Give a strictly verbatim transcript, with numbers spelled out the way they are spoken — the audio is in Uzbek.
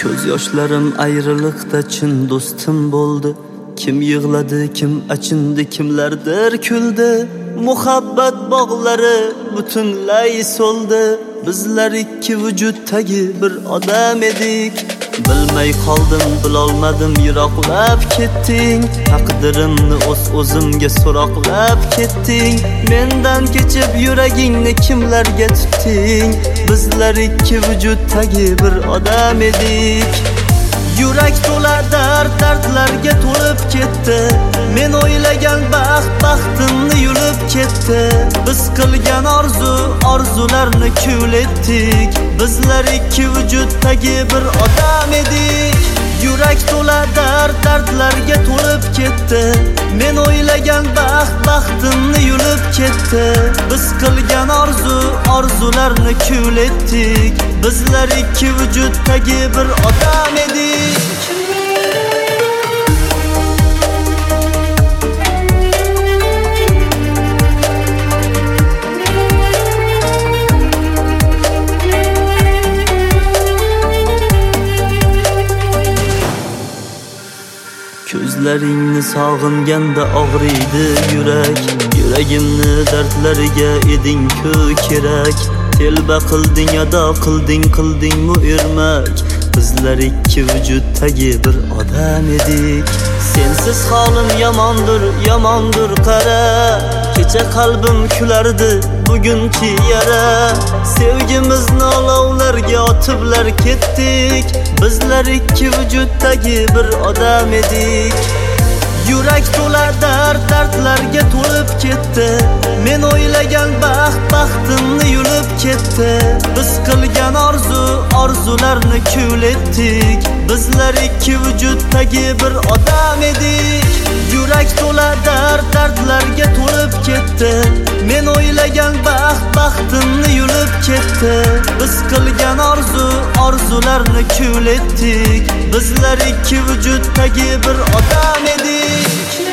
Ko'z yoshlarim ayriliqda chin do'stim bo'ldi. Kim yig'ladi, kim achindi, kimlardir kuldi. Muhabbat bog'lari butunlay so'ldi. Bizlar ikki vujuddagi bir odam edik. Bilmay qoldim, bilolmadim, yiroqlab ketding. Taqdirimni o'z o'zimga so'roqlab ketding. Mendan kechib yuragingni kimlarga tutding? Bizlar ikki vujuddagi bir odam edik. Yurak to'la dard, dardlarga to'lib ketdi. Men o'ylagan baxt, baxtimni yulib ketdi. Biz qilgan orzu, orzularni kul etdik. Bizlar ikki vujuddagi bir odam edik. Yurak to'la dard, dardlarga to'lib ketdi. Men o'ylagan baxt, baxtimni yulib ketdi. Biz qilgan orzu, orzularni kul etdik. Bizlar ikki vujuddagi bir odam edik. Ko'zlaringni sog'inganda og'riydi yurak. Yuragimni dardlariga eding-ku kerak. Telba qilding, ado qilding, qilding-mu ermak. Bizlar ikki vujuddagi bir odam edik. Sensiz holim yomondir, yomondir qara. Kecha qalbim kulardi, bugunki yara. Sevgimizni olovlarga otiblar ketdik. Bizlar ikki vujuddagi bir odam edik. Yurak to'la dard, dardlarga to'lib ketdi. Men o'ylagan baxt, baxtimni yulib ketdi. Biz qilgan orzu, orzularni kul etdik. Bizlar ikki vujuddagi bir odam edik. Yurak to'la dard, dardlarga to'lib ketdi. Men o'ylagan baxt, baxtimni yulib ketdi. Biz qilgan orzu, orzularni kul etdik. Bizlar ikki vujuddagi bir odam edik.